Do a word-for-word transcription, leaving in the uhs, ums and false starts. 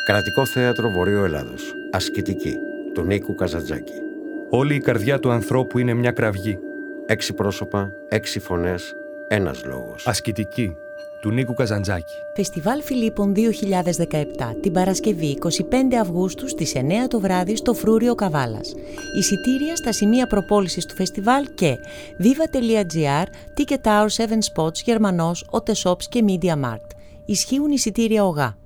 Κρατικό Θέατρο Βορείου Ελλάδος. Ασκητική του Νίκου Καζαντζάκη. Όλη η καρδιά του ανθρώπου είναι μια κραυγή. Έξι πρόσωπα, έξι φωνές, ένας λόγος. Ασκητική του Νίκου Καζαντζάκη. Φεστιβάλ Φιλίππων δύο χιλιάδες δεκαεπτά, την Παρασκευή εικοστή πέμπτη Αυγούστου στις εννιά το βράδυ στο Φρούριο Καβάλας. Εισιτήρια στα σημεία προπόλησης του φεστιβάλ και viva.gr, Ticket Tower, Seven Spots, Γερμανός, Ote Shops και Media Markt. Ισχύουν εισιτήρια ΟΓΑ.